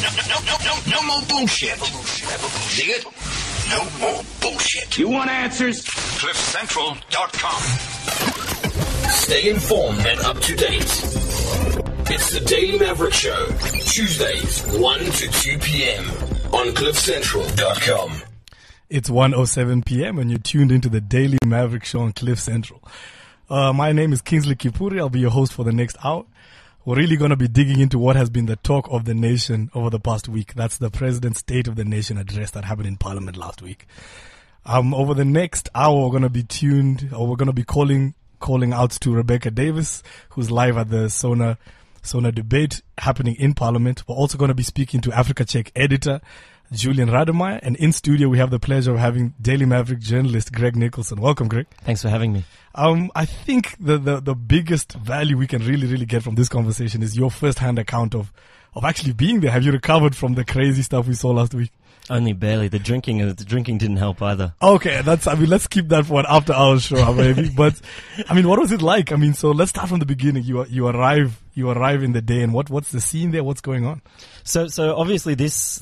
No more bullshit. Dig it? No more bullshit. You want answers? CliffCentral.com. Stay informed and up to date. It's the Daily Maverick Show. Tuesdays, 1 to 2 p.m. on CliffCentral.com. It's 1:07 p.m. and you're tuned into the Daily Maverick Show on Cliff Central. My name is Kingsley Kipuri. I'll be your host for the next hour. We're really going to be digging into what has been the talk of the nation over the past week. That's the President's State of the Nation address that happened in Parliament last week. Over the next hour, we're going to be calling out to Rebecca Davis, who's live at the SONA debate happening in Parliament. We're also going to be speaking to Africa Check editor Julian Rademeyer, and in studio we have the pleasure of having Daily Maverick journalist Greg Nicholson. Welcome, Greg. Thanks for having me. I think the biggest value we can really get from this conversation is your first-hand account of actually being there. Have you recovered from the crazy stuff we saw last week? Only barely. The drinking didn't help either. Okay, let's keep that for an after hours show, maybe. But what was it like? So let's start from the beginning. You arrive in the day, and what's the scene there? What's going on? So obviously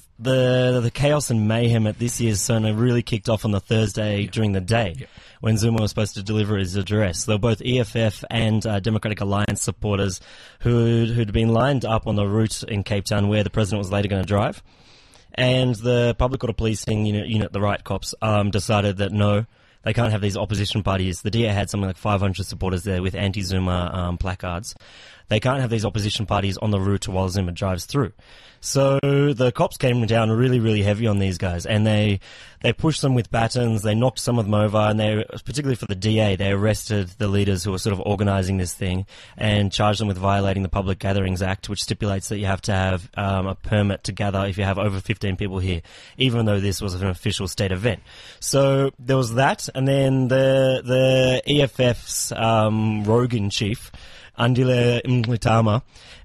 the chaos and mayhem at this year's SONA really kicked off on the Thursday during the day when Zuma was supposed to deliver his address. They were both EFF and Democratic Alliance supporters who'd been lined up on the route in Cape Town where the president was later going to drive. And the public order policing unit, the riot cops, decided that no, they can't have these opposition parties. The DA had something like 500 supporters there with anti-Zuma placards. They can't have these opposition parties on the route while Zuma drives through. So the cops came down really heavy on these guys, and they pushed them with batons, they knocked some of them over, and they, particularly for the DA, they arrested the leaders who were sort of organising this thing and charged them with violating the Public Gatherings Act, which stipulates that you have to have a permit to gather if you have over 15 people here, even though this was an official state event. So there was that, and then the EFF's Rogan chief, Andile Mlitama,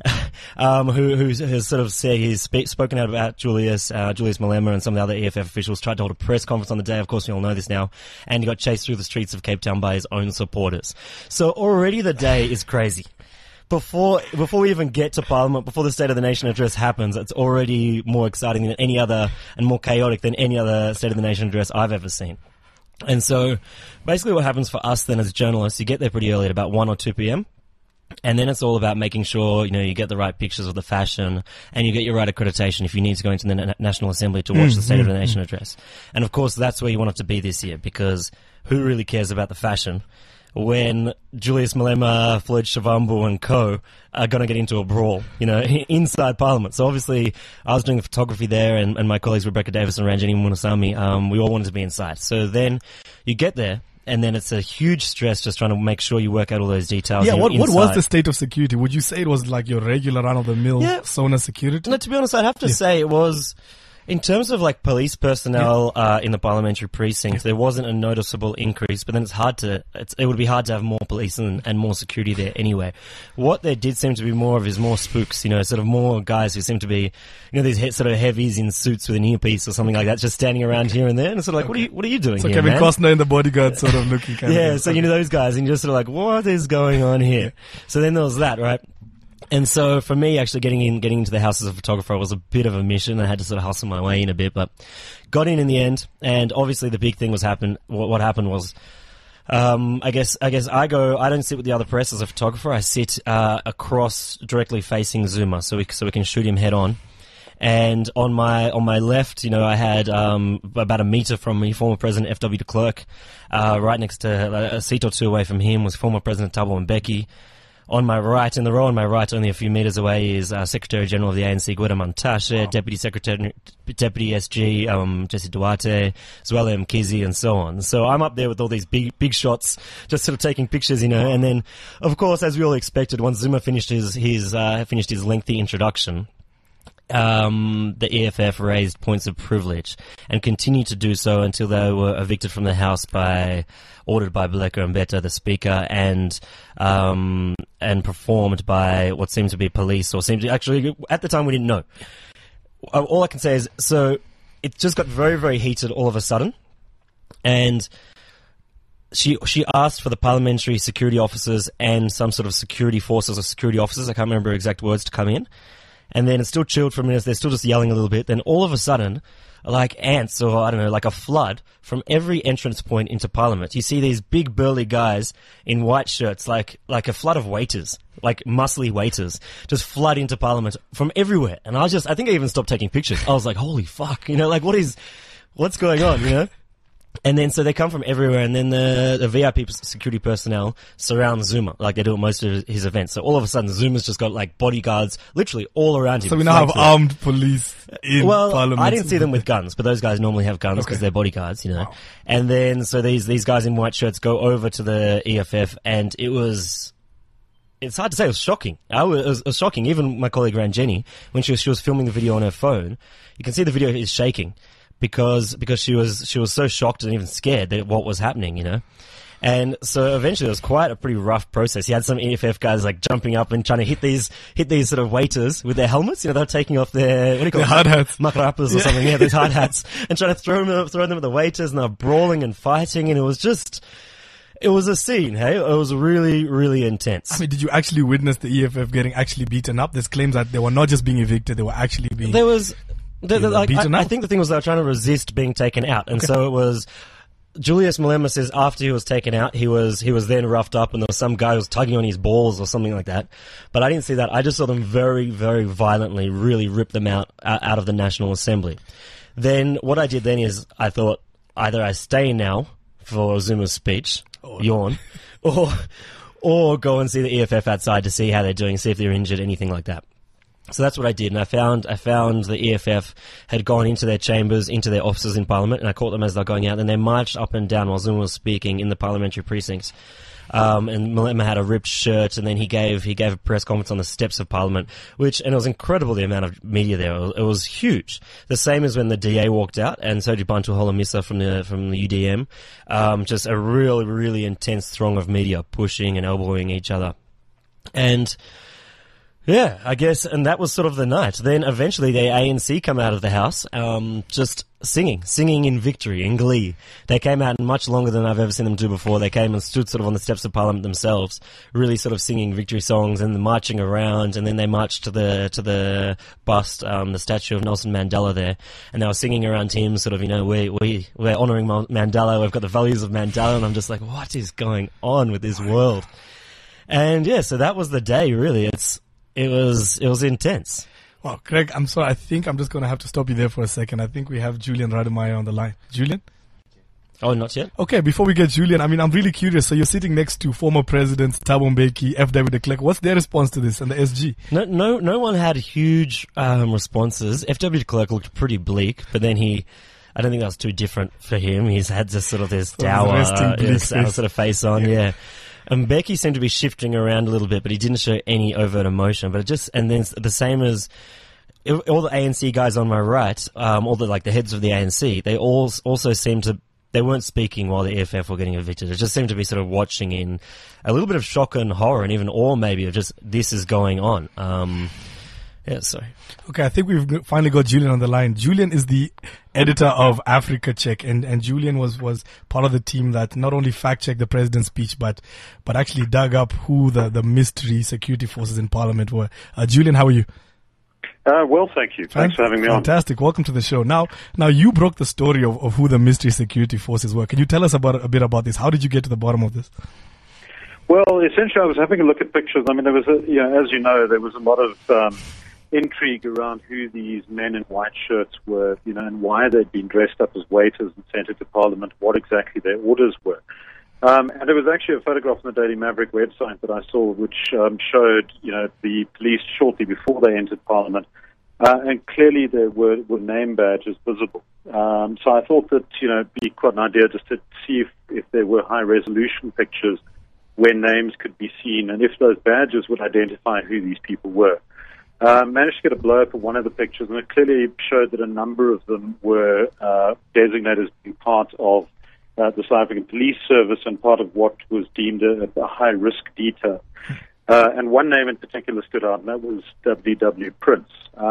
who has sort of said he's spoken out about Julius Malema and some of the other EFF officials, tried to hold a press conference on the day. Of course, you all know this now. And he got chased through the streets of Cape Town by his own supporters. So already the day is crazy. Before we even get to Parliament, before the State of the Nation address happens, it's already more exciting than any other and more chaotic than any other State of the Nation address I've ever seen. And so basically what happens for us then as journalists, you get there pretty early at about 1 or 2 p.m. And then it's all about making sure, you get the right pictures of the fashion and you get your right accreditation if you need to go into the National Assembly to watch the State of the Nation address. And of course, that's where you want it to be this year, because who really cares about the fashion when Julius Malema, Floyd Shivambu and co are going to get into a brawl, inside Parliament. So obviously, I was doing the photography there, and my colleagues Rebecca Davis and Ranjini Munasamy, we all wanted to be inside. So then you get there, and then it's a huge stress just trying to make sure you work out all those details. Yeah, what was the state of security? Would you say it was like your regular run-of-the-mill SONA security? No, to be honest, I'd have to say it was... In terms of police personnel in the parliamentary precincts, there wasn't a noticeable increase, but then it would be hard to have more police and more security there anyway. What there did seem to be more of is more spooks, sort of more guys who seem to be, these sort of heavies in suits with an earpiece or something like that, just standing around here and there, and it's sort of like, what are you doing so here, Kevin man? Costner in The Bodyguard sort of looking kind of. So those guys, and you're just sort of like, what is going on here? So then there was that, right? And so for me, actually getting into the house as a photographer was a bit of a mission. I had to sort of hustle my way in a bit, but got in the end. And obviously the big thing what happened was, I guess I don't sit with the other press as a photographer. I sit, across directly facing Zuma so we can shoot him head on. And on my left, I had, about a meter from me, former President F.W. de Klerk. Right next to, a seat or two away from him was former President Thabo Mbeki. On my right, in the row on my right, only a few metres away, is Secretary General of the ANC, Gwede Mantashe, Deputy SG, Jesse Duarte, Zweli Mkhize, and so on. So I'm up there with all these big shots, just sort of taking pictures, and then, of course, as we all expected, once Zuma finished his lengthy introduction, the EFF raised points of privilege and continued to do so until they were evicted from the House ordered by Baleka Mbete, the Speaker, and performed by what seemed to be police, or seemed to actually, at the time we didn't know. All I can say is, so it just got very, very heated all of a sudden, and she asked for the parliamentary security officers and some sort of security forces or security officers, I can't remember exact words, to come in. And then it's still chilled for a minute. They're still just yelling a little bit. Then all of a sudden, like ants or, I don't know, like a flood from every entrance point into Parliament. You see these big burly guys in white shirts, like a flood of waiters, like muscly waiters, just flood into Parliament from everywhere. And I think I even stopped taking pictures. I was like, holy fuck, like what's going on, And then, so they come from everywhere, and then the VIP security personnel surround Zuma, like they do at most of his events. So all of a sudden, Zuma's just got, like, bodyguards literally all around him. So we now have armed police in Parliament. I didn't see them with guns, but those guys normally have guns because they're bodyguards, Wow. And then, so these guys in white shirts go over to the EFF, and it's hard to say, it was shocking. It was shocking. Even my colleague Ranjeni, when she was filming the video on her phone, you can see the video is shaking. Because she was so shocked and even scared that what was happening, And so eventually it was quite a pretty rough process. You had some EFF guys like jumping up and trying to hit these sort of waiters with their helmets. They're taking off their, what do you call it? Hard hats. Makarapas or something. Yeah, these hard hats. And trying to throw them at the waiters, and they're brawling and fighting, and it was a scene, hey? It was really, really intense. I mean, did you actually witness the EFF getting actually beaten up? There's claims that they were not just being evicted, they were actually being... I think the thing was they were trying to resist being taken out, and so it was. Julius Malema says after he was taken out, he was then roughed up, and there was some guy who was tugging on his balls or something like that. But I didn't see that. I just saw them very, very violently, really rip them out of the National Assembly. Then what I did then is I thought either I stay now for Zuma's speech, yawn, or go and see the EFF outside to see how they're doing, see if they're injured, anything like that. So that's what I did, and I found the EFF had gone into their chambers, into their offices in Parliament, and I caught them as they're going out, and they marched up and down while Zuma was speaking in the parliamentary precincts. And Malema had a ripped shirt, and then he gave a press conference on the steps of Parliament, and it was incredible the amount of media there. It was huge. The same as when the DA walked out, and so did Bantu Holomisa from the UDM. Just a really, really intense throng of media pushing and elbowing each other. And yeah, I guess, and that was sort of the night. Then eventually the ANC come out of the house, just singing in victory, in glee. They came out much longer than I've ever seen them do before. They came and stood sort of on the steps of Parliament themselves, really sort of singing victory songs and marching around, and then they marched to the bust, the statue of Nelson Mandela there, and they were singing around him, sort of, we're honouring Mandela, we've got the values of Mandela, and I'm just like, what is going on with this world? And yeah, so that was the day, really. It was intense. Well, Craig, I'm sorry. I think I'm just going to have to stop you there for a second. I think we have Julian Rademacher on the line. Julian? Oh, not yet? Okay, before we get Julian, I'm really curious. So you're sitting next to former presidents Thabo Mbeki, F.W. de Klerk. What's their response to this and the SG? No one had huge responses. F.W. de Klerk looked pretty bleak, but then I don't think that was too different for him. He's had this sort of this dour sort of face on, yeah. And Mbeki seemed to be shifting around a little bit, but he didn't show any overt emotion. But and then the same as all the ANC guys on my right, all the heads of the ANC, they all also seemed to, they weren't speaking while the EFF were getting evicted. It just seemed to be sort of watching in a little bit of shock and horror, and even awe maybe of just this is going on. Yeah, sorry. Okay, I think we've finally got Julian on the line. Julian is the editor of Africa Check, and Julian was part of the team that not only fact-checked the president's speech, but actually dug up who the mystery security forces in Parliament were. Julian, how are you? Well, thank you. Thanks for having me on. Fantastic. Welcome to the show. Now you broke the story of who the mystery security forces were. Can you tell us a bit about this? How did you get to the bottom of this? Well, essentially, I was having a look at pictures. There was as you know, there was a lot of intrigue around who these men in white shirts were, and why they'd been dressed up as waiters and sent into Parliament, what exactly their orders were. And there was actually a photograph on the Daily Maverick website that I saw which showed, the police shortly before they entered Parliament, and clearly there were name badges visible. So I thought that, it'd be quite an idea just to see if there were high-resolution pictures where names could be seen, and if those badges would identify who these people were. Managed to get a blow-up of one of the pictures, and it clearly showed that a number of them were designated as being part of the South African Police Service and part of what was deemed a high-risk detail. And one name in particular stood out, and that was W.W. Prince.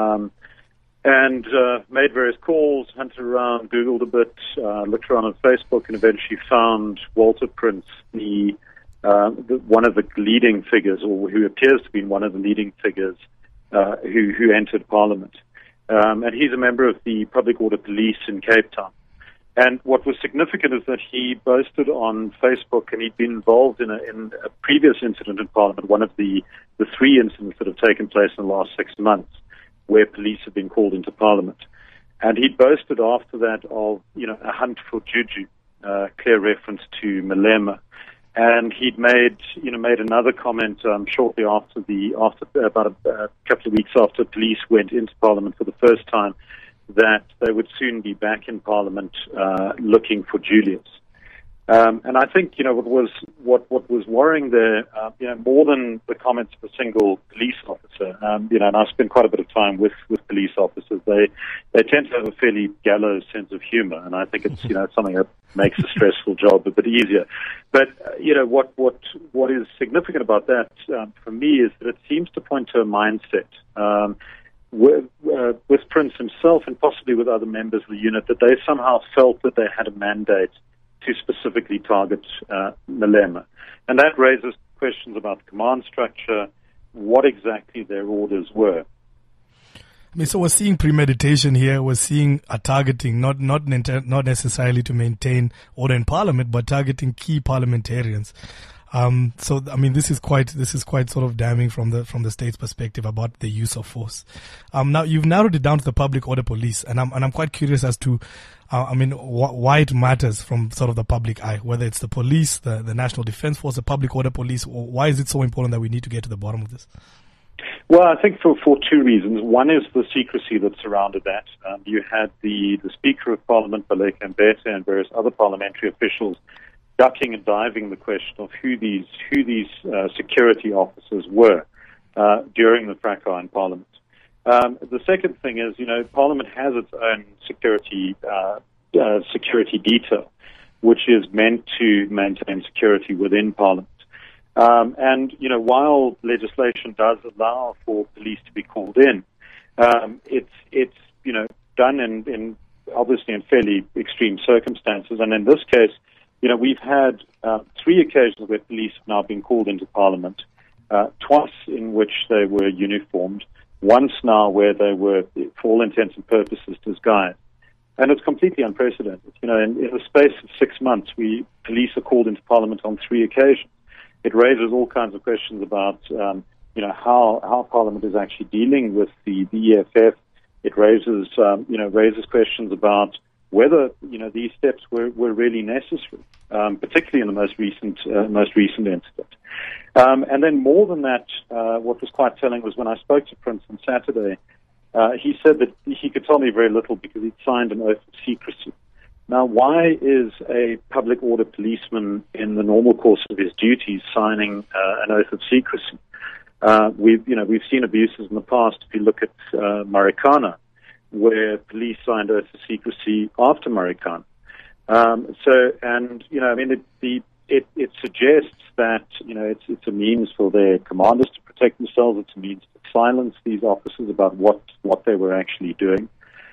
And made various calls, hunted around, Googled a bit, looked around on Facebook, and eventually found Walter Prince, one of the leading figures, or who appears to be one of the leading figures who entered Parliament. And he's a member of the Public Order Police in Cape Town. And what was significant is that he boasted on Facebook, and he'd been involved in a previous incident in Parliament, one of the three incidents that have taken place in the last 6 months, where police have been called into Parliament. And he boasted after that of, a hunt for Juju, clear reference to Malema. And he'd made another comment shortly after about a couple of weeks after police went into Parliament for the first time, that they would soon be back in Parliament looking for Julius. And I think what was worrying there, more than the comments of a single police officer, and I spent quite a bit of time with police officers. They tend to have a fairly gallows sense of humor, and I think it's something that makes a stressful job a bit easier. But what is significant about that for me is that it seems to point to a mindset. With Prince himself and possibly with other members of the unit, that they somehow felt that they had a mandate to specifically target Malema. And that raises questions about the command structure, what exactly their orders were. So we're seeing premeditation here. We're seeing a targeting, not necessarily to maintain order in Parliament, but targeting key parliamentarians. This is quite sort of damning from the state's perspective about the use of force. Now you've narrowed it down to the Public Order Police, and I'm quite curious as to, why it matters from sort of the public eye, whether it's the police, the National Defence Force, the Public Order Police, or why is it so important that we need to get to the bottom of this? Well, I think for two reasons. One is the secrecy that surrounded that. You had the Speaker of Parliament, Baleka Mbete, and various other parliamentary officials ducking and diving the question of who these security officers were during the fracas in Parliament. The second thing is, Parliament has its own security detail, which is meant to maintain security within Parliament. While legislation does allow for police to be called in, it's done in obviously in fairly extreme circumstances. And in this case, we've had 3 occasions where police have now been called into Parliament, twice in which they were uniformed, once now where they were, for all intents and purposes, disguised. And it's completely unprecedented. In the space of 6 months, police are called into Parliament on 3 occasions. It raises all kinds of questions about, how Parliament is actually dealing with the EFF. It raises questions about whether these steps were really necessary, particularly in the most recent incident. And then more than that, what was quite telling was when I spoke to Prince on Saturday, he said that he could tell me very little because he'd signed an oath of secrecy. Now, why is a public order policeman in the normal course of his duties signing an oath of secrecy? We've seen abuses in the past. If you look at Marikana, where police signed oaths of secrecy after Marikana. It suggests that it's a means for their commanders to protect themselves. It's a means to silence these officers about what they were actually doing.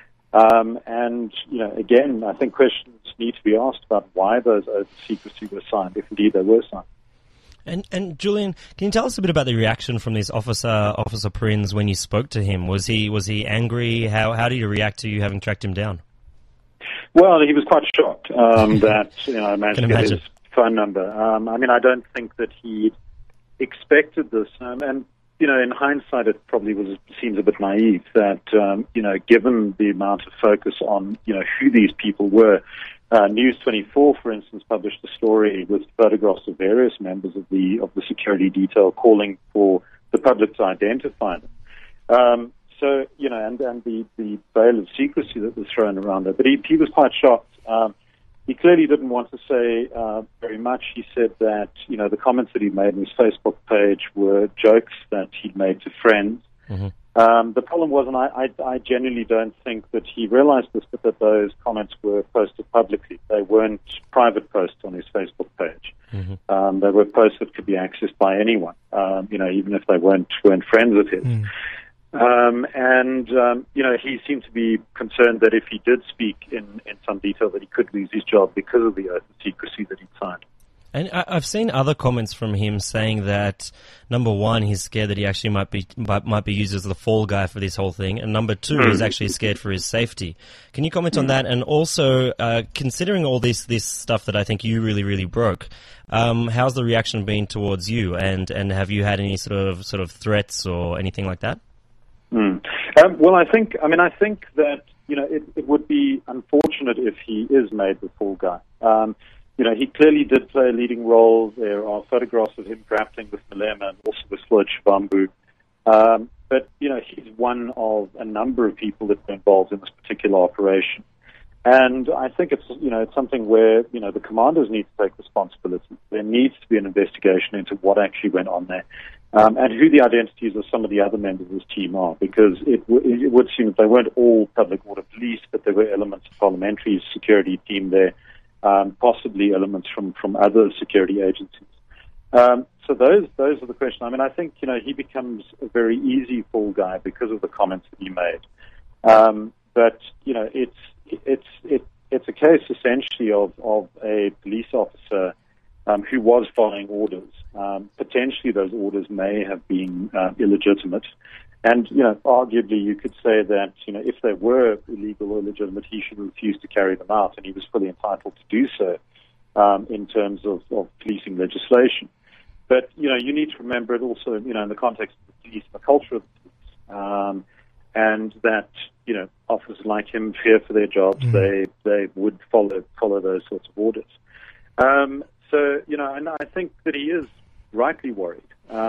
Again, I think questions need to be asked about why those oaths of secrecy were signed, if indeed they were signed. And Julian, can you tell us a bit about the reaction from this Officer Prince when you spoke to him? Was he angry? How did he react to you having tracked him down? Well, he was quite shocked that I managed to get his phone number. I don't think that he expected this, and in hindsight, it probably seems a bit naive that given the amount of focus on who these people were. News 24, for instance, published a story with photographs of various members of the security detail calling for the public to identify them. And the veil of secrecy that was thrown around it. But he was quite shocked. He clearly didn't want to say very much. He said that the comments that he made on his Facebook page were jokes that he'd made to friends. Mm-hmm. The problem was, and I genuinely don't think that he realized this, but that those comments were posted publicly. They weren't private posts on his Facebook page. Mm-hmm. They were posts that could be accessed by anyone, even if they weren't friends of his. Mm. He seemed to be concerned that if he did speak in some detail that he could lose his job because of the oath of secrecy that he signed. And I've seen other comments from him saying that, number one, he's scared that he actually might be used as the fall guy for this whole thing, and number two, he's actually scared for his safety. Can you comment on that? And also, considering all this stuff that I think you really broke, how's the reaction been towards you? And have you had any sort of threats or anything like that? Well, I think that it would be unfortunate if he is made the fall guy. He clearly did play a leading role. There are photographs of him grappling with Malema and also with Floyd Shivambu. But he's one of a number of people that were involved in this particular operation. And I think it's something where, the commanders need to take responsibility. There needs to be an investigation into what actually went on there. And who the identities of some of the other members of his team are, because it would seem that they weren't all public order police, but there were elements of parliamentary security team there, possibly elements from other security agencies. So those are the questions. I mean, I think, he becomes a very easy fall guy because of the comments that he made. But, it's a case essentially of a police officer who was following orders. Potentially those orders may have been illegitimate. And, arguably you could say that, if they were illegal or illegitimate, he should refuse to carry them out, and he was fully entitled to do so in terms of policing legislation. But, you need to remember it also, in the context of the police, the culture of the police, and that, officers like him fear for their jobs. They would follow those sorts of orders. So, and I think that he is rightly worried.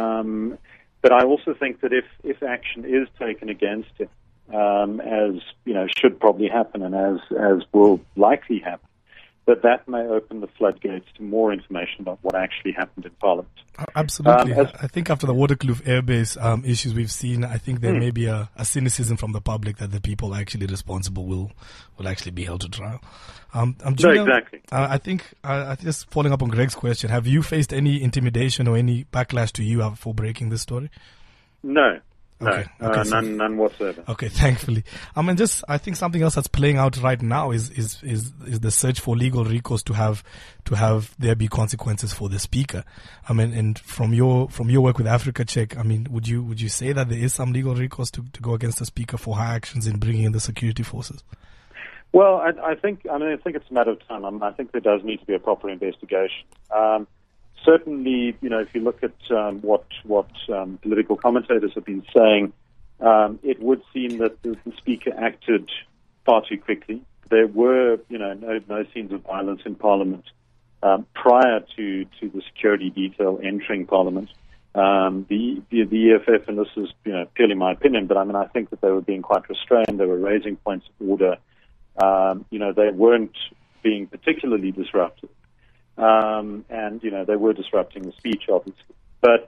But I also think that if action is taken against him, as, should probably happen and as will likely happen, that may open the floodgates to more information about what actually happened in Parliament. Absolutely. I think after the Waterkloof airbase issues we've seen, I think there may be a cynicism from the public that the people actually responsible will actually be held to trial. Julian, exactly. I think just following up on Greg's question, have you faced any intimidation or any backlash to you for breaking this story? No. Okay. None whatsoever. Okay, thankfully. I think something else that's playing out right now is the search for legal recourse to have there be consequences for the speaker. And from your work with Africa Check, would you say that there is some legal recourse to go against the speaker for high actions in bringing in the security forces? Well, I think it's a matter of time. I think there does need to be a proper investigation. Certainly, if you look at what political commentators have been saying, it would seem that the speaker acted far too quickly. There were, no scenes of violence in Parliament prior to the security detail entering Parliament. The EFF, and this is purely my opinion, but I think that they were being quite restrained. They were raising points of order. They weren't being particularly disruptive. And they were disrupting the speech, obviously. But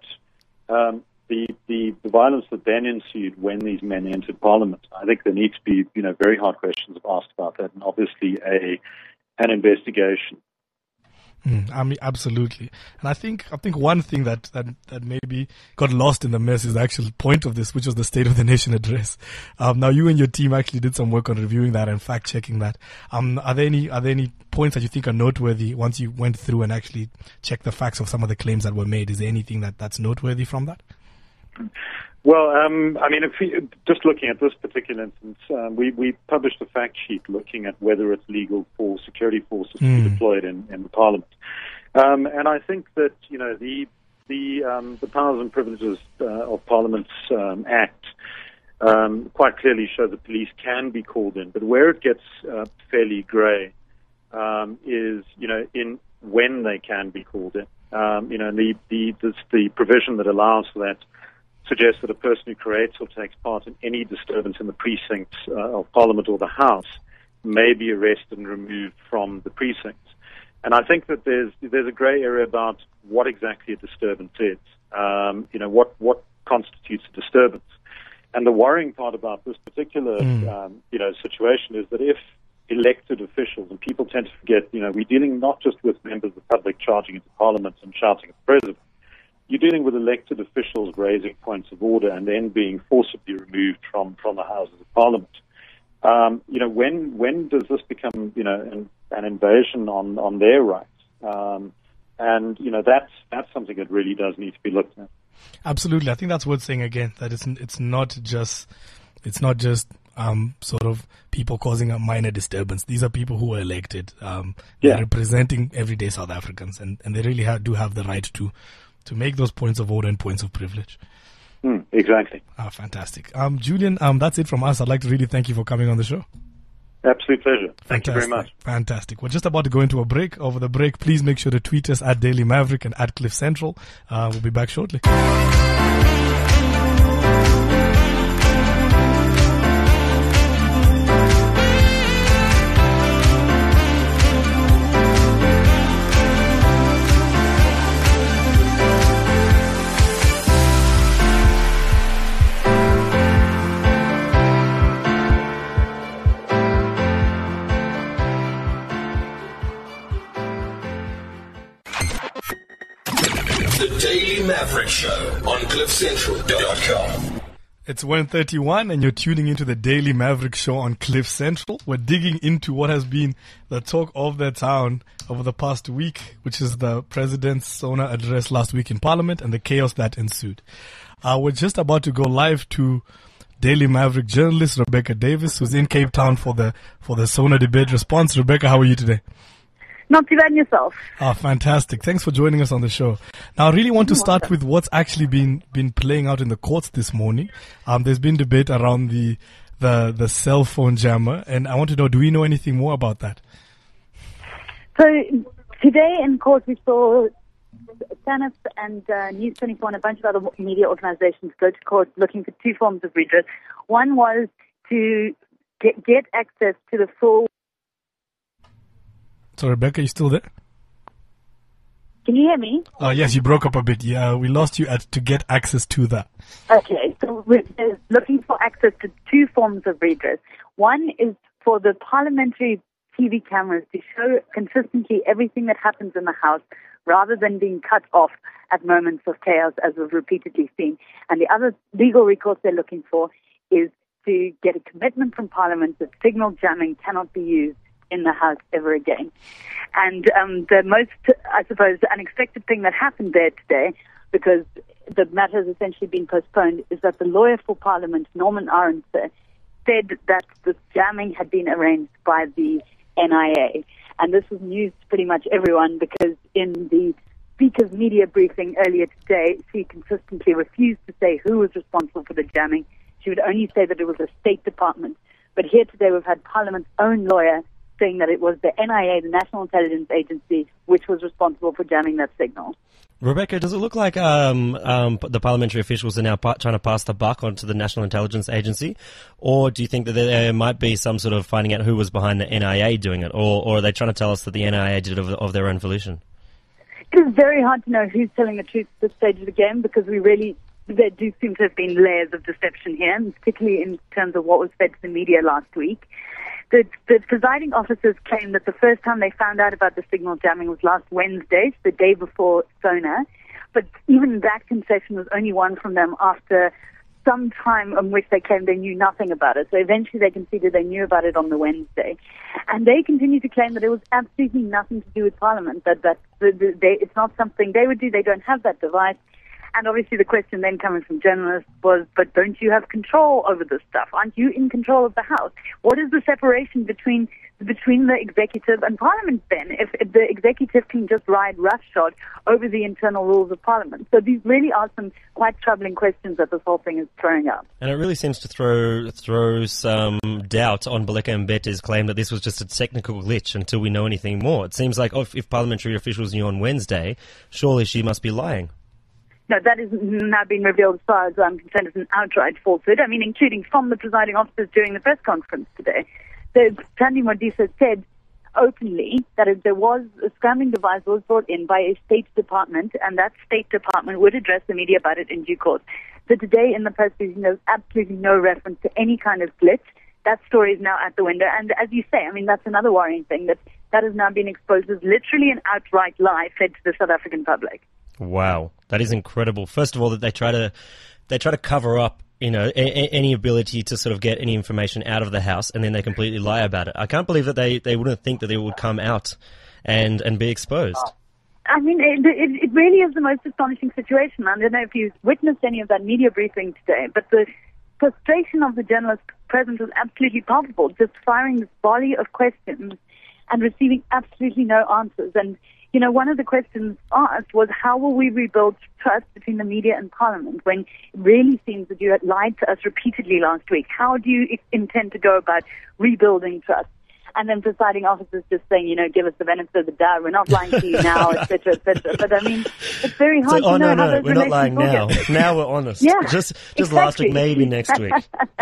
the violence that then ensued when these men entered Parliament, I think there need to be very hard questions asked about that, and obviously an investigation. Absolutely. And I think one thing that maybe got lost in the mess is the actual point of this, which was the State of the Nation address. Now you and your team actually did some work on reviewing that and fact checking that. Are there any points that you think are noteworthy once you went through and actually checked the facts of some of the claims that were made? Is there anything that's noteworthy from that? Well, just looking at this particular instance, we published a fact sheet looking at whether it's legal for security forces to be deployed in the Parliament. And I think that, the powers and privileges of Parliament's Act quite clearly show the police can be called in. But where it gets fairly grey is, in when they can be called in. The provision that allows for that suggests that a person who creates or takes part in any disturbance in the precincts of Parliament or the House may be arrested and removed from the precincts. And I think that there's a grey area about what exactly a disturbance is. What constitutes a disturbance. And the worrying part about this particular situation is that if elected officials, and people tend to forget, we're dealing not just with members of the public charging into Parliament and shouting at the President. You're dealing with elected officials raising points of order and then being forcibly removed from the Houses of Parliament. When does this become, an invasion on their rights? And, that's something that really does need to be looked at. Absolutely. I think that's worth saying again, that it's not just sort of people causing a minor disturbance. These are people who were elected. They're representing everyday South Africans, and they really do have the right to make those points of order and points of privilege. Exactly. Fantastic. Julian, that's it from us. I'd like to really thank you for coming on the show. Absolute pleasure. Thank you very much. Fantastic. We're just about to go into a break. Over the break, please make sure to tweet us at Daily Maverick and at Cliff Central. We'll be back shortly. The Daily Maverick Show on CliffCentral.com. It's 1:31 and you're tuning into the Daily Maverick Show on Cliff Central. We're digging into what has been the talk of the town over the past week, which is the President's SONA address last week in Parliament and the chaos that ensued. We're just about to go live to Daily Maverick journalist Rebecca Davis, who's in Cape Town for the SONA debate response. Rebecca, how are you today? Not too bad in yourself. Fantastic. Thanks for joining us on the show. Now, I really want to start with what's actually been playing out in the courts this morning. There's been debate around the cell phone jammer, and I want to know, do we know anything more about that? So today in court we saw SANUP and News 24 and a bunch of other media organizations go to court looking for two forms of redress. One was to get access to the full... So, Rebecca, you still there? Can you hear me? Yes, you broke up a bit. Yeah, we lost you to get access to that. Okay, so we're looking for access to two forms of redress. One is for the parliamentary TV cameras to show consistently everything that happens in the House rather than being cut off at moments of chaos, as we've repeatedly seen. And the other legal recourse they're looking for is to get a commitment from Parliament that signal jamming cannot be used in the House ever again. And the most, I suppose, unexpected thing that happened there today, because the matter has essentially been postponed, is that the lawyer for Parliament, Norman Arendse, said that the jamming had been arranged by the NIA. And this was news to pretty much everyone, because in the Speaker's media briefing earlier today, she consistently refused to say who was responsible for the jamming. She would only say that it was the State Department. But here today we've had Parliament's own lawyer saying that it was the NIA, the National Intelligence Agency, which was responsible for jamming that signal. Rebecca, does it look like the parliamentary officials are now trying to pass the buck onto the National Intelligence Agency? Or do you think that there might be some sort of finding out who was behind the NIA doing it? Or are they trying to tell us that the NIA did it of their own volition? It is very hard to know who's telling the truth at this stage of the game, because there do seem to have been layers of deception here, and particularly in terms of what was fed to the media last week. The presiding officers claim that the first time they found out about the signal jamming was last Wednesday, the day before SONA. But even that concession was only one from them after some time in which they claimed they knew nothing about it. So eventually they conceded they knew about it on the Wednesday. And they continue to claim that it was absolutely nothing to do with Parliament, that it's not something they would do. They don't have that device. And obviously the question then coming from journalists was, but don't you have control over this stuff? Aren't you in control of the House? What is the separation between the executive and Parliament then, if the executive can just ride roughshod over the internal rules of Parliament? So these really are some quite troubling questions that this whole thing is throwing up. And it really seems to throw some doubt on Baleka Mbete's claim that this was just a technical glitch until we know anything more. It seems like if parliamentary officials knew on Wednesday, surely she must be lying. No, that is now being revealed as far as I'm concerned as an outright falsehood. I mean, including from the presiding officers during the press conference today. Thandi Modise said openly that if there was a scrambling device was brought in by a State Department, and that State Department would address the media about it in due course. So today in the press briefing, there's absolutely no reference to any kind of glitch. That story is now out the window. And as you say, I mean, that's another worrying thing, that has now been exposed as literally an outright lie fed to the South African public. Wow, that is incredible. First of all, that they try to cover up, any ability to sort of get any information out of the House, and then they completely lie about it. I can't believe that they wouldn't think that it would come out and be exposed. I mean, it really is the most astonishing situation. I don't know if you witnessed any of that media briefing today, but the frustration of the journalists present was absolutely palpable, just firing this volley of questions and receiving absolutely no answers. And, you know, one of the questions asked was, how will we rebuild trust between the media and Parliament when it really seems that you had lied to us repeatedly last week? How do you intend to go about rebuilding trust? And then presiding officers just saying, you know, give us the benefit of the doubt. We're not lying to you now, et cetera, et cetera. But I mean, it's very hard to know how those we're not lying now. Now we're honest. Yeah, just exactly. last week, maybe next week.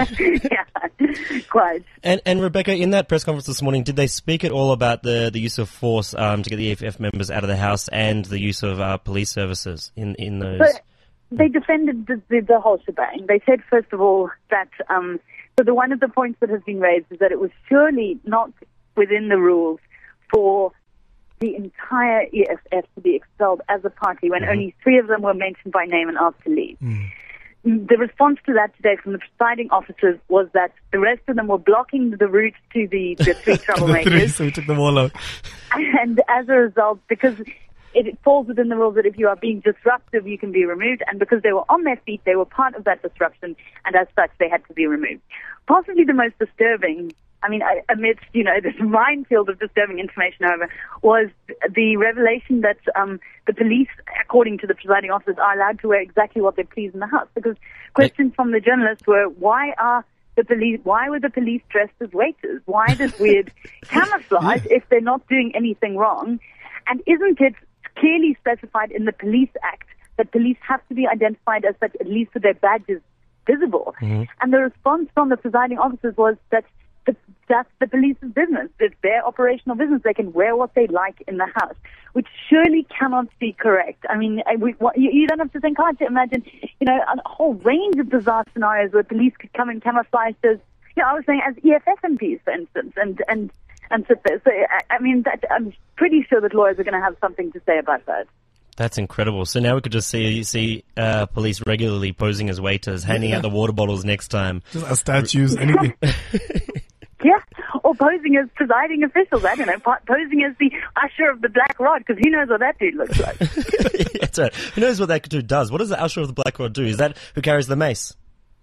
Yeah, quite. And Rebecca, in that press conference this morning, did they speak at all about the use of force to get the EFF members out of the house and the use of police services in those? But they defended the whole shebang. They said, first of all, that so one of the points that has been raised is that it was surely not within the rules for the entire EFF to be expelled as a party when only 3 of them were mentioned by name and asked to leave. The response to that today from the presiding officers was that the rest of them were blocking the route to the 3 troublemakers. The 3, so we took them all out. And as a result, because it falls within the rules that if you are being disruptive, you can be removed. And because they were on their feet, they were part of that disruption, and as such, they had to be removed. Possibly the most disturbing, I mean, amidst, you know, this minefield of disturbing information, however, was the revelation that the police, according to the presiding officers, are allowed to wear exactly what they please in the house. Because questions from the journalists were, why were the police dressed as waiters? Why this weird camouflage if they're not doing anything wrong? And isn't it clearly specified in the Police Act that police have to be identified as such, at least with their badges visible? And the response from the presiding officers was that that's the police's business. It's their operational business. They can wear what they like in the house, which surely cannot be correct. I mean, you don't have to think hard to imagine, you know, a whole range of bizarre scenarios where police could come in camouflaged as, you know, I was saying as EFF MPs, for instance, and sit there. So, I mean, I'm pretty sure that lawyers are going to have something to say about that. That's incredible. So now we could just see police regularly posing as waiters, handing out the water bottles next time. Just as statues, anything. Yeah, or posing as presiding officials. I don't know, posing as the usher of the Black Rod, because who knows what that dude looks like. That's right. Who knows what that dude does? What does the usher of the Black Rod do? Is that who carries the mace?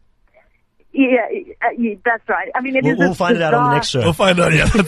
Yeah, that's right. I mean, we'll find it out on the next show. We'll find out, yeah.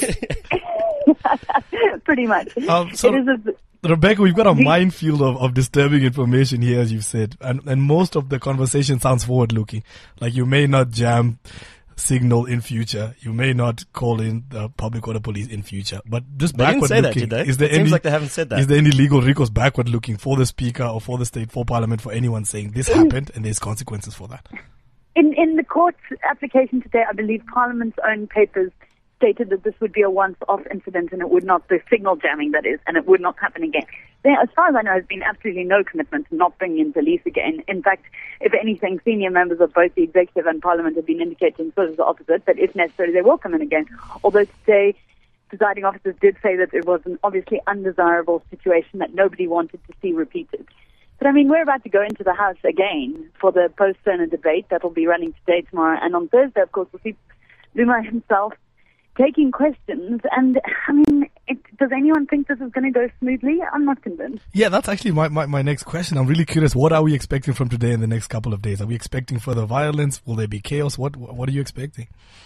Pretty much. Rebecca, we've got a minefield of disturbing information here, as you've said, and most of the conversation sounds forward-looking. Like, you may not jam Signal in future, you may not call in the public order police in future, but just backward-looking. Seems like they haven't said that. Is there any legal recourse backward-looking for the Speaker or for the state, for Parliament, for anyone saying this happened and there's consequences for that? In the court's application today, I believe Parliament's own papers stated that this would be a once-off incident and it would not, the signal jamming that is, and it would not happen again. There, as far as I know, has been absolutely no commitment to not bringing in police again. In fact, if anything, senior members of both the executive and Parliament have been indicating sort of the opposite, that if necessary they will come in again. Although today, presiding officers did say that it was an obviously undesirable situation that nobody wanted to see repeated. But I mean, we're about to go into the House again for the post-Cerner debate that will be running today, tomorrow, and on Thursday, of course, we'll see Zuma himself taking questions. And I mean, does anyone think this is going to go smoothly? I'm not convinced. Yeah, that's actually my next question. I'm really curious. What are we expecting from today in the next couple of days? Are we expecting further violence? Will there be chaos? What are you expecting?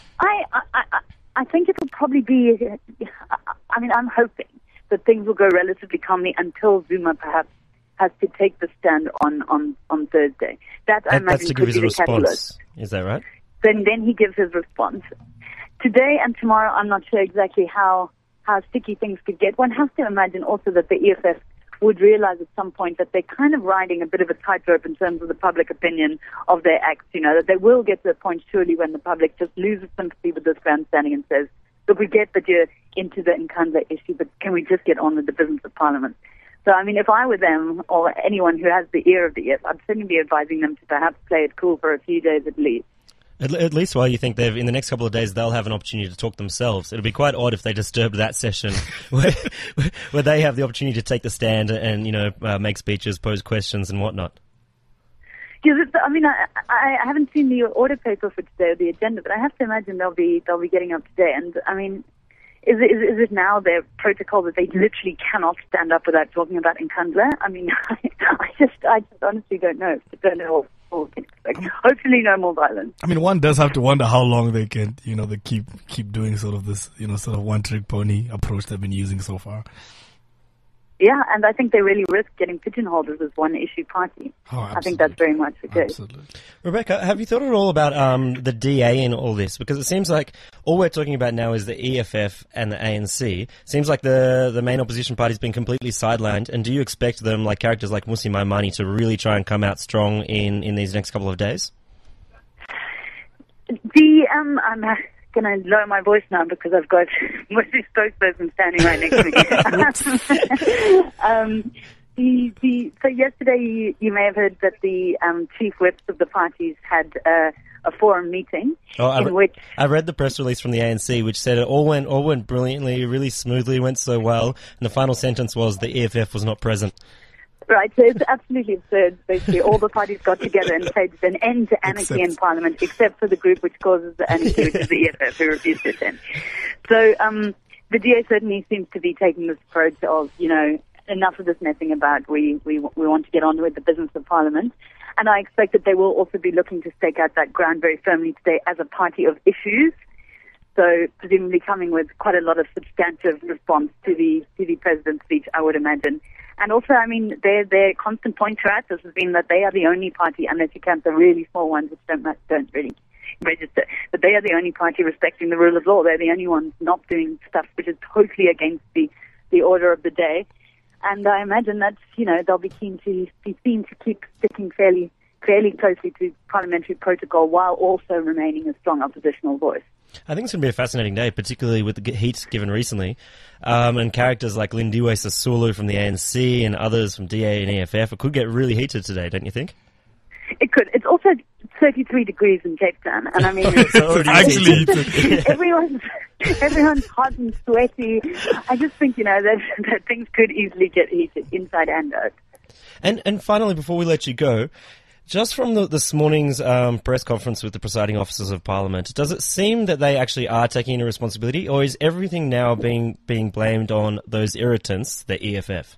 I think it will probably be. I mean, I'm hoping that things will go relatively calmly until Zuma perhaps has to take the stand on Thursday. That I imagine to give could his be the response. catalyst. Is that right? Then he gives his response. Today and tomorrow, I'm not sure exactly how sticky things could get. One has to imagine also that the EFF would realize at some point that they're kind of riding a bit of a tightrope in terms of the public opinion of their acts, you know, that they will get to a point surely when the public just loses sympathy with this grandstanding and says, look, we get that you're into the Nkandla issue, but can we just get on with the business of Parliament? So, I mean, if I were them or anyone who has the ear of the EFF, I'd certainly be advising them to perhaps play it cool for a few days at least. At least while you think in the next couple of days they'll have an opportunity to talk themselves. It'll be quite odd if they disturbed that session where they have the opportunity to take the stand and, you know, make speeches, pose questions and whatnot. Yeah, I mean, I haven't seen the order paper for today or the agenda, but I have to imagine they'll be getting up today. And I mean, Is it now their protocol that they literally cannot stand up without talking about Nkandla? I mean, I just honestly don't know. I don't know what to expect. Hopefully no more violence. I mean, one does have to wonder how long they can, they keep doing sort of this, sort of one-trick pony approach they've been using so far. Yeah, and I think they really risk getting pigeonholed as this one-issue party. Oh, I think that's very much the case. Absolutely. Rebecca, have you thought at all about the DA in all this? Because it seems like all we're talking about now is the EFF and the ANC. Seems like the main opposition party's been completely sidelined. And do you expect them, like characters like Mmusi Maimane, to really try and come out strong in these next couple of days? I'm going to lower my voice now because I've got Mmusi's spokesperson standing right next to me. So yesterday you may have heard that the chief whips of the parties had a forum meeting which I read the press release from the ANC, which said it all went brilliantly, really smoothly, went so well, and the final sentence was the EFF was not present. Right, so it's absolutely absurd. Basically, all the parties got together and said an end to anarchy in Parliament, except for the group which causes the anarchy, which is the EFF, who refused to attend. So the DA certainly seems to be taking this approach of, enough of this messing about. We want to get on with the business of Parliament. And I expect that they will also be looking to stake out that ground very firmly today as a party of issues. So presumably coming with quite a lot of substantive response to the president's speech, I would imagine. And also, I mean, their constant point throughout this has been that they are the only party, unless you count the really small ones which don't really register, but they are the only party respecting the rule of law. They're the only ones not doing stuff which is totally against the order of the day. And I imagine that, they'll be keen to keep sticking fairly closely to parliamentary protocol while also remaining a strong oppositional voice. I think it's going to be a fascinating day, particularly with the heat given recently, and characters like Lindiwe Sisulu from the ANC and others from DA and EFF. It could get really heated today, don't you think? It could. It's also 33 degrees in Cape Town, and I mean, everyone's hot and sweaty. I just think, that things could easily get heated inside and out. And finally, before we let you go, just from this morning's press conference with the presiding officers of Parliament, does it seem that they actually are taking a responsibility, or is everything now being blamed on those irritants, the EFF?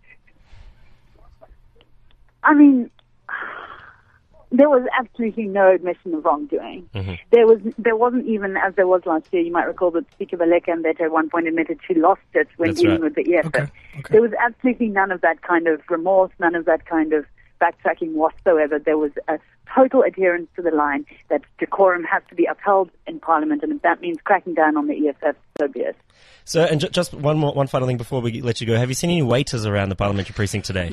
I mean, there was absolutely no admission of wrongdoing. Mm-hmm. There wasn't even, as there was last year, you might recall that Speaker Baleka Mbete at one point admitted she lost it when dealing with the EFF. Okay. There was absolutely none of that kind of remorse, none of that kind of backtracking whatsoever. There was a total adherence to the line that decorum has to be upheld in Parliament, and if that means cracking down on the EFF, so be it. So, and just one final thing before we let you go. Have you seen any waiters around the parliamentary precinct today?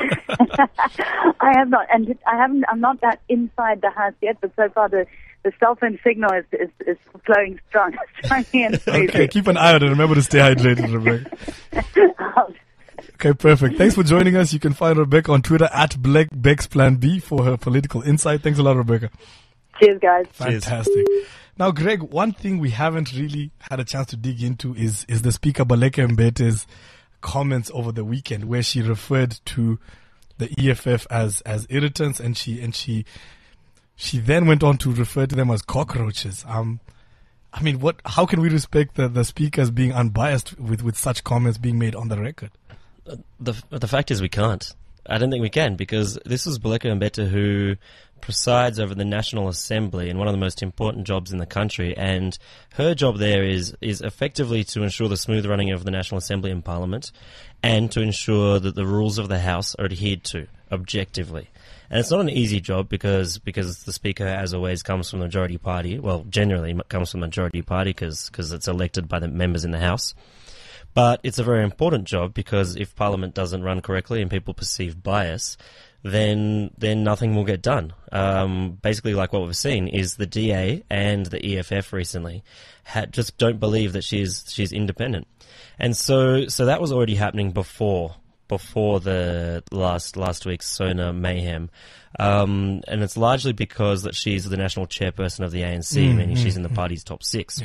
I have not, and I'm not that inside the house yet, but so far the cell phone signal is flowing strong. Okay, keep an eye on it. Remember to stay hydrated, Rebecca. Okay, perfect. Thanks for joining us. You can find Rebecca on Twitter at BlackBexPlanB for her political insight. Thanks a lot, Rebecca. Cheers, guys. Fantastic. Now, Greg, one thing we haven't really had a chance to dig into is the Speaker Baleka Mbete's comments over the weekend, where she referred to the EFF as irritants, and she then went on to refer to them as cockroaches. I mean, how can we respect the speakers being unbiased with such comments being made on the record? The fact is we can't. I don't think we can, because this is Baleka Mbete who presides over the National Assembly and one of the most important jobs in the country, and her job there is effectively to ensure the smooth running of the National Assembly and Parliament, and to ensure that the rules of the House are adhered to objectively. And it's not an easy job because the Speaker, as always, comes from the majority party. Well, generally comes from the majority party because it's elected by the members in the House. But it's a very important job because if Parliament doesn't run correctly and people perceive bias, then nothing will get done. Basically, like what we've seen is the DA and the EFF recently just don't believe that she's independent, and so that was already happening before the last week's SONA mayhem, and it's largely because that she's the national chairperson of the ANC, meaning she's in the party's top six. Yeah.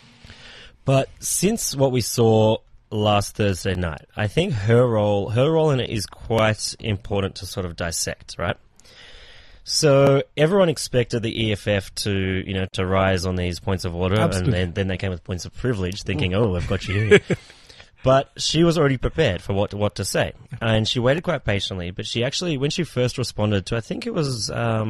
But since what we saw last Thursday night, I think her role in it is quite important to sort of dissect, right? So everyone expected the EFF to rise on these points of order, Absolutely. and then they came with points of privilege, thinking, "Oh, I've got you here." But she was already prepared for what to say, and she waited quite patiently. But she actually, when she first responded to, I think it was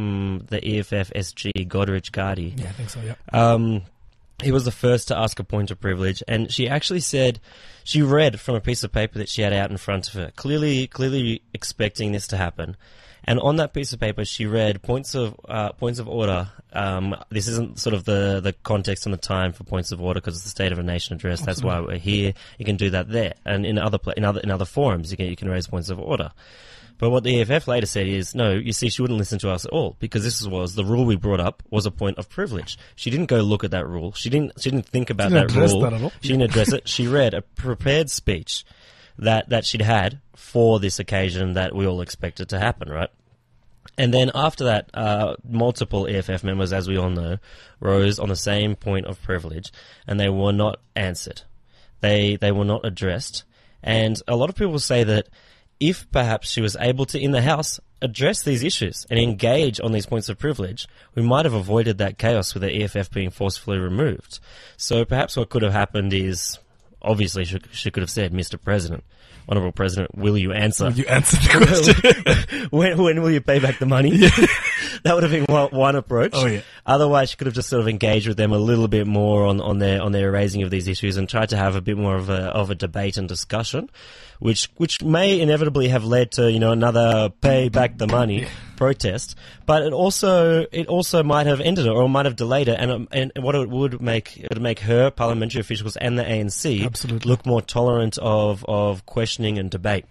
the EFF SG Goderich Gardi. Yeah, I think so. Yeah. He was the first to ask a point of privilege, and she actually said she read from a piece of paper that she had out in front of her, clearly expecting this to happen. And on that piece of paper, she read points of order. This isn't sort of the context and the time for points of order because it's the State of a Nation address. That's why we're here. You can do that there, and in other forums, you can raise points of order. But what the EFF later said is, no, you see, she wouldn't listen to us at all because this was the rule we brought up was a point of privilege. She didn't go look at that rule. She didn't think about that rule. That at all. She didn't address it. She read a prepared speech that she'd had for this occasion that we all expected to happen, right? And then after that, multiple EFF members, as we all know, rose on the same point of privilege, and they were not answered. They were not addressed. And a lot of people say that if perhaps she was able to, in the House, address these issues and engage on these points of privilege, we might have avoided that chaos with the EFF being forcefully removed. So perhaps what could have happened is, obviously, she could have said, Mr. President, Honourable President, will you answer? Will you answer the question? when will you pay back the money? Yeah. That would have been one approach. Oh, yeah. Otherwise, she could have just sort of engaged with them a little bit more on their raising of these issues and tried to have a bit more of a debate and discussion, which may inevitably have led to another pay back the money protest. But it also might have ended it or might have delayed it, and what it would make her parliamentary officials and the ANC Absolutely. look more tolerant of questioning and debate.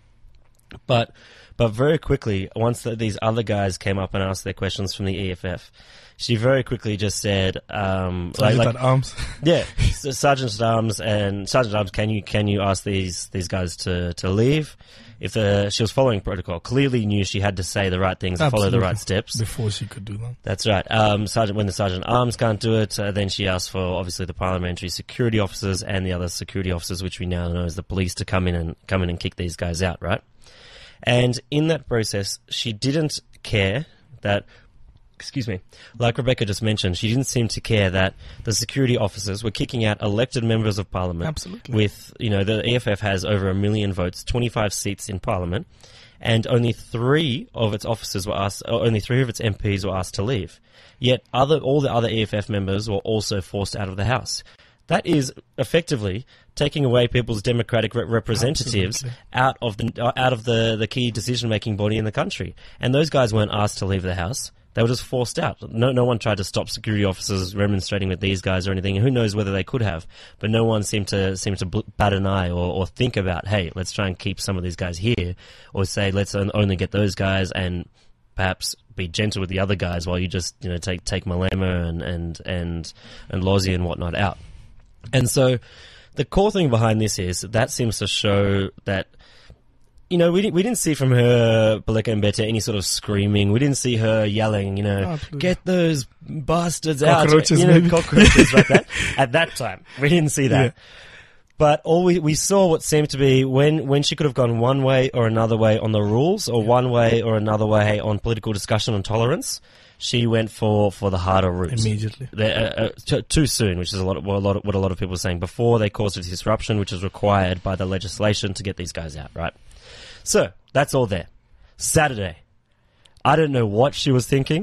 But very quickly, once these other guys came up and asked their questions from the EFF, she very quickly just said, Sergeant at Arms. Yeah, Sergeant at Arms, can you ask these guys to leave? If she was following protocol, clearly knew she had to say the right things and follow the right steps before she could do that. That's right. When the Sergeant at Arms can't do it, then she asked for obviously the parliamentary security officers and the other security officers, which we now know as the police, to come in and kick these guys out, right? And in that process, she didn't care that, like Rebecca just mentioned, she didn't seem to care that the security officers were kicking out elected members of parliament. Absolutely. With, the EFF has over 1 million votes, 25 seats in parliament, and only 3 of its officers were asked, only 3 of its MPs were asked to leave. Yet all the other EFF members were also forced out of the House. That is effectively taking away people's democratic representatives out of the key decision-making body in the country. And those guys weren't asked to leave the House. They were just forced out. No one tried to stop security officers remonstrating with these guys or anything. Who knows whether they could have. But no one seemed to bat an eye or think about, hey, let's try and keep some of these guys here. Or say, let's only get those guys and perhaps be gentle with the other guys while you just take Malema and Lozzie and whatnot out. And so the core thing behind this is that seems to show that, we didn't see from her, Baleka Mbete, any sort of screaming. We didn't see her yelling, get those bastards cockroaches, out. Cockroaches like that. At that time, we didn't see that. Yeah. But all we saw what seemed to be when she could have gone one way or another way on the rules or one way or another way on political discussion and tolerance, she went for the harder route immediately. Too soon, which is what a lot of people are saying. Before they caused a disruption, which is required by the legislation to get these guys out, right? So that's all there. Saturday, I don't know what she was thinking,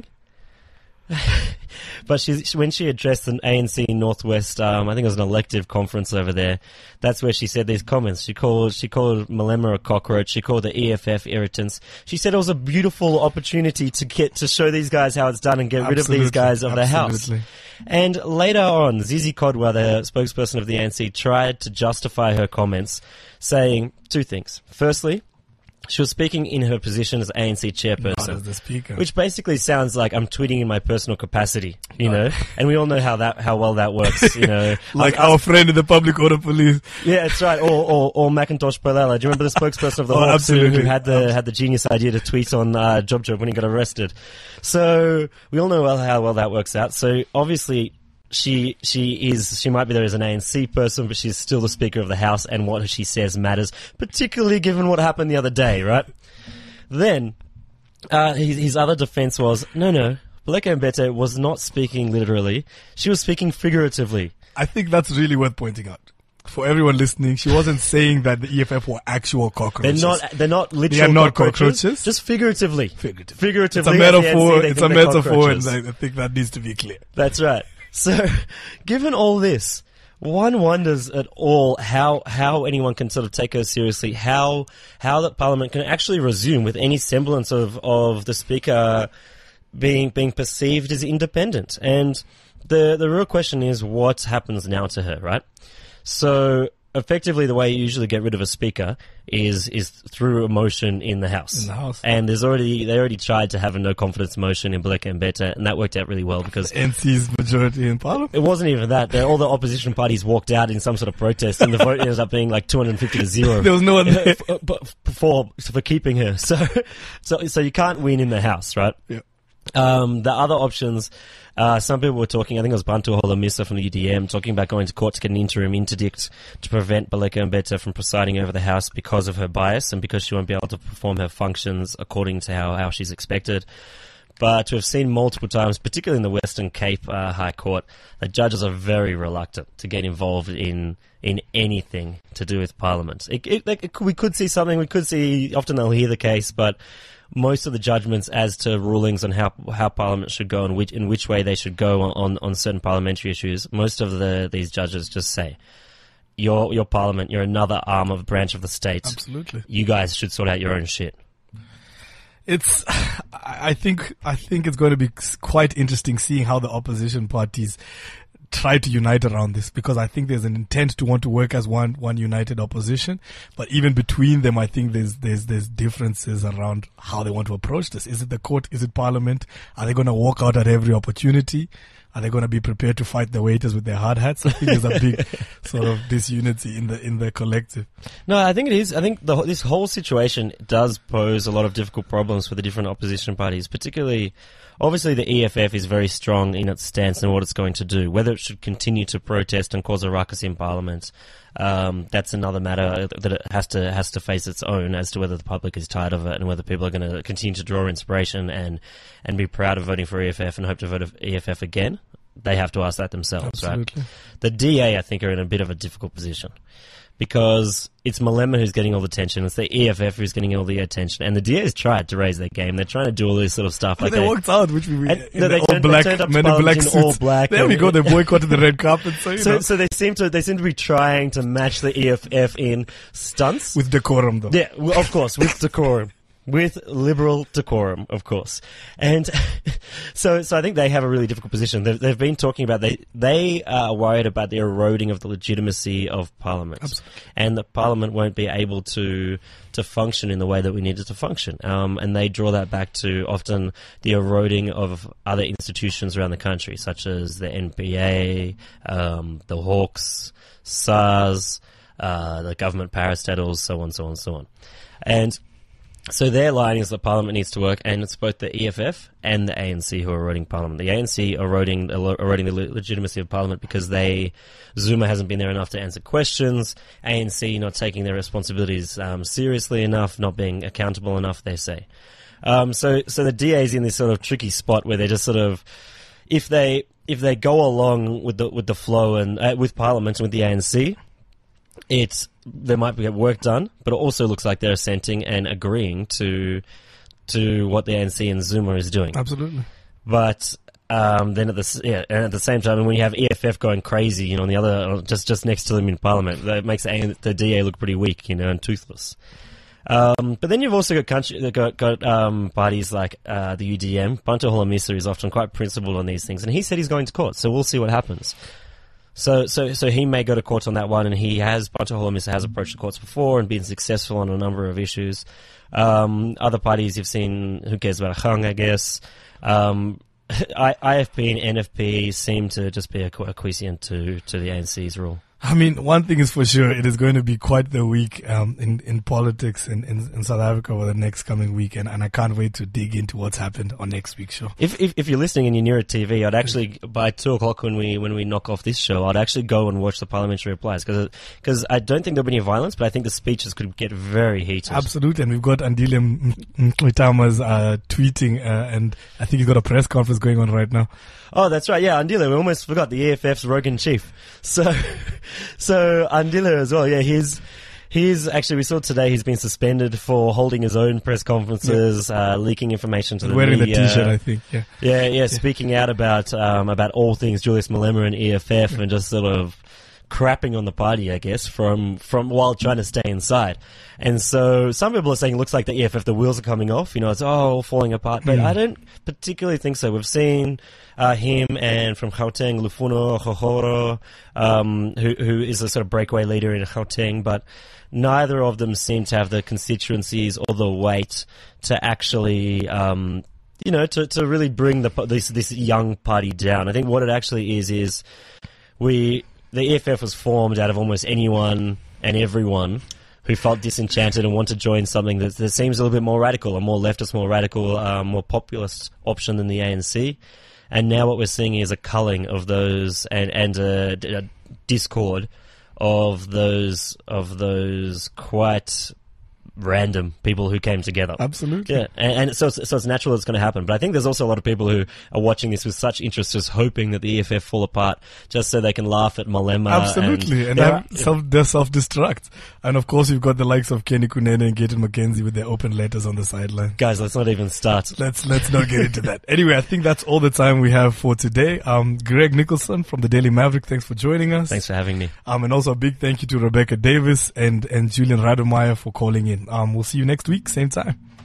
but when she addressed an ANC Northwest, I think it was an elective conference over there. That's where she said these comments. She called Malema a cockroach. She called the EFF irritants. She said it was a beautiful opportunity to show these guys how it's done and get rid of these guys of the House. And later on, Zizi Kodwa, the spokesperson of the ANC, tried to justify her comments, saying 2 things. Firstly, she was speaking in her position as ANC chairperson, not as the speaker, which basically sounds like I'm tweeting in my personal capacity, and we all know how well that works, like our friend in the public order police. Yeah, that's right. Or Macintosh Palela. Do you remember the spokesperson of the Hawks who had the genius idea to tweet on Job when he got arrested? So we all know how well that works out. So obviously, she might be there as an ANC person, but she's still the Speaker of the House, and what she says matters, particularly given what happened the other day, right? Then His other defense was, no, Baleka Mbete was not speaking literally. She was speaking figuratively. I think that's really worth pointing out. For everyone listening, she wasn't saying that the EFF were actual cockroaches. They're not literal They are not cockroaches. Just figuratively. Figuratively. It's a metaphor. It's a metaphor, and I think that needs to be clear. That's right. So, given all this, one wonders at all how anyone can sort of take her seriously, how that Parliament can actually resume with any semblance of the Speaker being perceived as independent. And the real question is what happens now to her, right? So effectively, the way you usually get rid of a speaker is through a motion in the House. In the House. And they already tried to have a no confidence motion in Baleka Mbete, and that worked out really well because NC's majority in Parliament. It wasn't even that. All the opposition parties walked out in some sort of protest, and the vote ended up being like 250-0. There was no one there for keeping her. So you can't win in the House, right? Yeah. The other options, some people were talking, I think it was Bantu Holomisa from the UDM, talking about going to court to get an interim interdict to prevent Baleka Mbete from presiding over the House because of her bias and because she won't be able to perform her functions according to how she's expected. But we've seen multiple times, particularly in the Western Cape High Court, that judges are very reluctant to get involved in anything to do with Parliament. We could see something, often they'll hear the case, but most of the judgments as to rulings on how Parliament should go and in which way they should go on certain parliamentary issues, most of these judges just say, "Your Parliament, you're another arm of branch of the state. Absolutely, you guys should sort out your own shit." I think it's going to be quite interesting seeing how the opposition parties try to unite around this, because I think there's an intent to want to work as one united opposition, but even between them, I think there's differences around how they want to approach this. Is it the court? Is it Parliament? Are they going to walk out at every opportunity? Are they going to be prepared to fight the waiters with their hard hats? I think there's a big sort of disunity in the collective. No, I think it is. I think this whole situation does pose a lot of difficult problems for the different opposition parties, particularly. Obviously, the EFF is very strong in its stance and what it's going to do. Whether it should continue to protest and cause a ruckus in Parliament, that's another matter that it has to face its own as to whether the public is tired of it and whether people are going to continue to draw inspiration and be proud of voting for EFF and hope to vote for EFF again. They have to ask that themselves, Absolutely. Right? The DA, I think, are in a bit of a difficult position, because it's Malema who's getting all the attention, it's the EFF who's getting all the attention, and the DA has tried to raise their game. They're trying to do all this sort of stuff. But they walked out, which we turned up to black suits. All black. There we go. They boycotted the red carpet. So they seem to be trying to match the EFF in stunts with decorum, though. Yeah, of course, with decorum. With liberal decorum, of course. And so I think they have a really difficult position. They've been talking about, they are worried about the eroding of the legitimacy of Parliament. Absolutely. And that Parliament won't be able to function in the way that we need it to function. And they draw that back to often the eroding of other institutions around the country, such as the NPA, the Hawks, SARS, the government parastatals, so on. And so their line is that Parliament needs to work, and it's both the EFF and the ANC who are eroding Parliament. The ANC eroding the legitimacy of Parliament because Zuma hasn't been there enough to answer questions, ANC not taking their responsibilities seriously enough, not being accountable enough, they say. So the DA's in this sort of tricky spot where they're just sort of, if they go along with the flow and with Parliament and with the ANC, they might get work done, but it also looks like they're assenting and agreeing to what the ANC and Zuma is doing. Absolutely. But then at the same time, when you have EFF going crazy, on the other just next to them in Parliament, that makes the DA look pretty weak, and toothless. But then you've also got parties like the UDM. Bantu Holomisa is often quite principled on these things, and he said he's going to court, so we'll see what happens. So he may go to court on that one, and Bantu Holomisa has approached the courts before and been successful on a number of issues. Other parties you've seen, who cares about Hung, I guess. IFP and NFP seem to just be acquiescent to the ANC's rule. I mean, one thing is for sure, it is going to be quite the week in politics in South Africa over the next coming week, and I can't wait to dig into what's happened on next week's show. If you're listening and you're near a TV, I'd actually, by 2 o'clock when we knock off this show, I'd actually go and watch the parliamentary replies, because I don't think there'll be any violence, but I think the speeches could get very heated. Absolutely, and we've got Andile Mqitama's tweeting, and I think he's got a press conference going on right now. Oh, that's right. Yeah, Andile. We almost forgot the EFF's rogue in chief. So Andile as well. Yeah, he's actually, we saw today he's been suspended for holding his own press conferences, leaking information to the wearing media. the T-shirt, I think. Yeah. Speaking out about all things Julius Malema and EFF, and just sort of crapping on the party, I guess, from while trying to stay inside. And so some people are saying it looks like the EFF, the wheels are coming off, it's all falling apart. But I don't particularly think so. We've seen him and from Gauteng, Lufuno Hohoro, who is a sort of breakaway leader in Gauteng, but neither of them seem to have the constituencies or the weight to actually to really bring this young party down. I think what it actually is the EFF was formed out of almost anyone and everyone who felt disenchanted and wanted to join something that seems a little bit more radical, a more leftist, more radical, more populist option than the ANC. And now what we're seeing is a culling of those and a discord of those quite random people who came together. Absolutely. Yeah, and so it's natural it's going to happen. But I think there's also a lot of people who are watching this with such interest, just hoping that the EFF fall apart, just so they can laugh at Malema. Absolutely, and their self-destruct. And of course, you've got the likes of Kenny Kunene and Gayton McKenzie with their open letters on the sideline. Guys, let's not even start. Let's not get into that. Anyway, I think that's all the time we have for today. Greg Nicholson from the Daily Maverick, thanks for joining us. Thanks for having me. And also a big thank you to Rebecca Davis and Julian Rademeyer for calling in. We'll see you next week, same time.